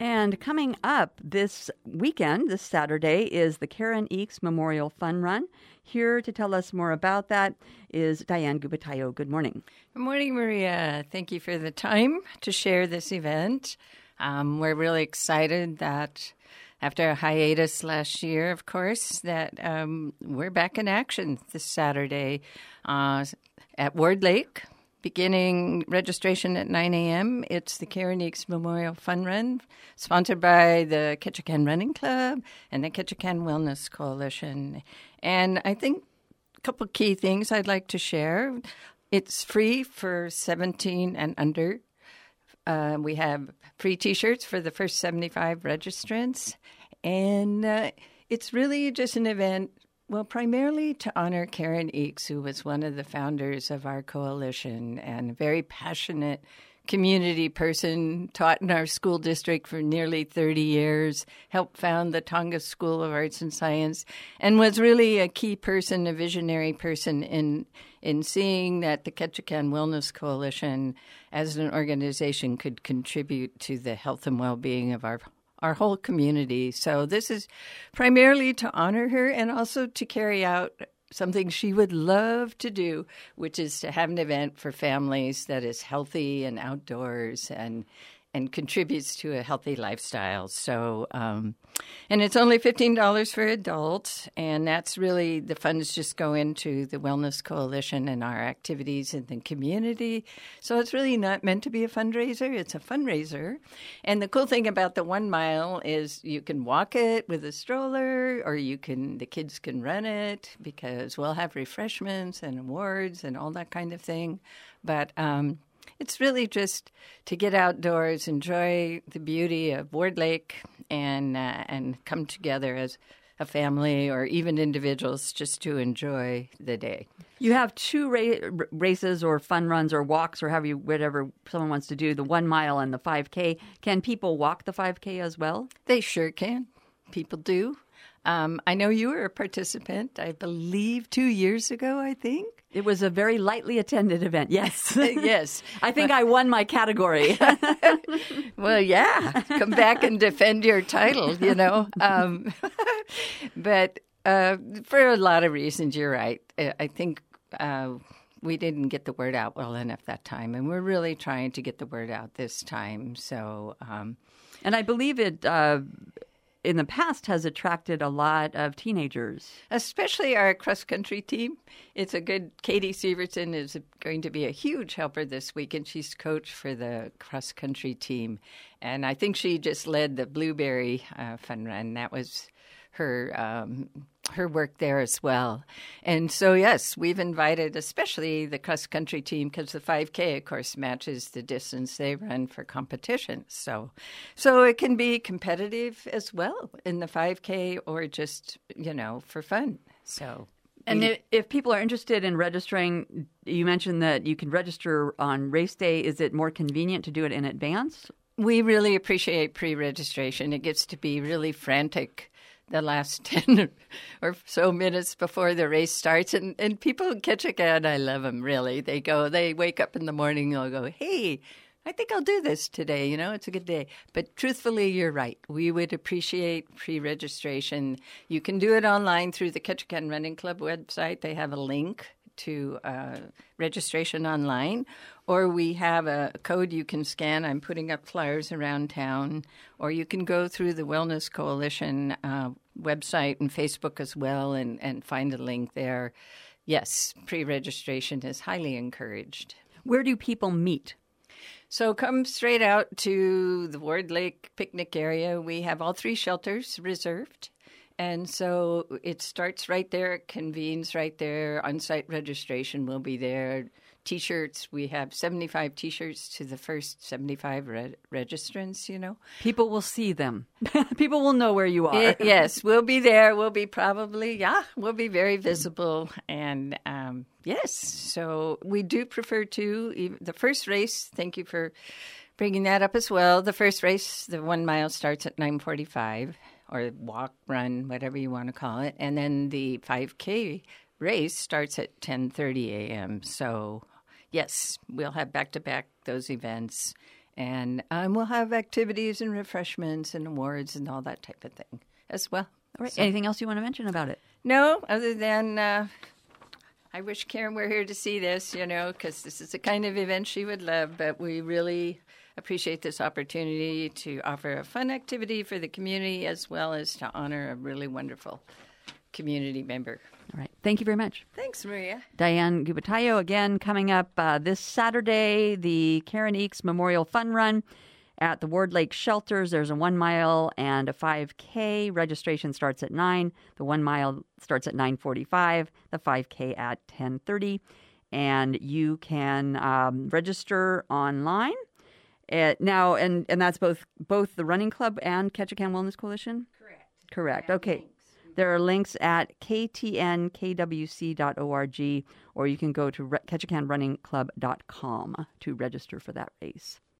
And coming up this weekend, this Saturday, is the Karen Eakes Memorial Fun Run. Here to tell us more about that is Diane Gubatayo. Good morning. Good morning, Maria. Thank you for the time to share this event. We're really excited that after a hiatus last year, of course, that we're back in action this Saturday at Ward Lake. Beginning registration at 9 a.m. It's the Karen Eakes Memorial Fun Run, sponsored by the Ketchikan Running Club and the Ketchikan Wellness Coalition. And I think a couple key things I'd like to share. It's free for 17 and under. We have free T-shirts for the first 75 registrants. And it's really just an event, well, primarily to honor Karen Eakes, who was one of the founders of our coalition and a very passionate community person, taught in our school district for nearly 30 years, helped found the Tonga School of Arts and Science, and was really a key person, a visionary person in seeing that the Ketchikan Wellness Coalition as an organization could contribute to the health and well-being of our whole community. So this is primarily to honor her and also to carry out something she would love to do, which is to have an event for families that is healthy and outdoors and contributes to a healthy lifestyle. So, and it's only $15 for adults, and that's really, the funds just go into the Wellness Coalition and our activities in the community. So it's really not meant to be a fundraiser, it's a fundraiser. And the cool thing about the 1 mile is you can walk it with a stroller, or the kids can run it, because we'll have refreshments and awards and all that kind of thing. But, it's really just to get outdoors, enjoy the beauty of Ward Lake, and come together as a family or even individuals just to enjoy the day. You have two races or fun runs or walks or whatever someone wants to do, the 1 mile and the 5K. Can people walk the 5K as well? They sure can. People do. I know you were a participant, I believe 2 years ago, I think. It was a very lightly attended event, yes. Yes. I think I won my category. Well, yeah. Come back and defend your title, you know. But for a lot of reasons, you're right. I think we didn't get the word out well enough that time, and we're really trying to get the word out this time. So, and I believe it in the past has attracted a lot of teenagers. Especially our cross-country team. It's a good, Katie Severson is going to be a huge helper this week, and she's coach for the cross-country team. And I think she just led the Blueberry Fun Run. That was her work there as well. And so, yes, we've invited especially the cross-country team, because the 5K, of course, matches the distance they run for competitions. So it can be competitive as well in the 5K or just, for fun. So. And if people are interested in registering, you mentioned that you can register on race day. Is it more convenient to do it in advance? We really appreciate pre-registration. It gets to be really frantic the last 10 or so minutes before the race starts. And people in Ketchikan, I love them, really. They wake up in the morning, they'll go, hey, I think I'll do this today. It's a good day. But truthfully, you're right. We would appreciate pre-registration. You can do it online through the Ketchikan Running Club website. They have a link to registration online, or we have a code you can scan. I'm putting up flyers around town, or you can go through the Wellness Coalition website and Facebook as well and find a link there. Yes, pre-registration is highly encouraged. Where do people meet? So come straight out to the Ward Lake picnic area. We have all 3 shelters reserved. And so it starts right there, it convenes right there. On-site registration will be there. T-shirts, we have 75 T-shirts to the first 75 registrants, People will see them. People will know where you are. Yes, we'll be there. We'll be we'll be very visible. And yes, so we do prefer to, the first race, thank you for bringing that up as well. The first race, the 1 mile, starts at 9:45. Or walk, run, whatever you want to call it. And then the 5K race starts at 10:30 a.m. So, yes, we'll have back-to-back those events. And we'll have activities and refreshments and awards and all that type of thing as well. All right. Anything else you want to mention about it? No, other than I wish Karen were here to see this, because this is the kind of event she would love. But we really appreciate this opportunity to offer a fun activity for the community as well as to honor a really wonderful community member. All right. Thank you very much. Thanks, Maria. Diane Gubatayo again coming up this Saturday, the Karen Eakes Memorial Fun Run at the Ward Lake Shelters. There's a 1 mile and a 5K. Registration starts at 9. The 1 mile starts at 9:45. The 5K at 10:30. And you can register online. Now, and that's both the Running Club and Ketchikan Wellness Coalition? Correct. Okay. There are links at ktnkwc.org, or you can go to ketchikanrunningclub.com to register for that race.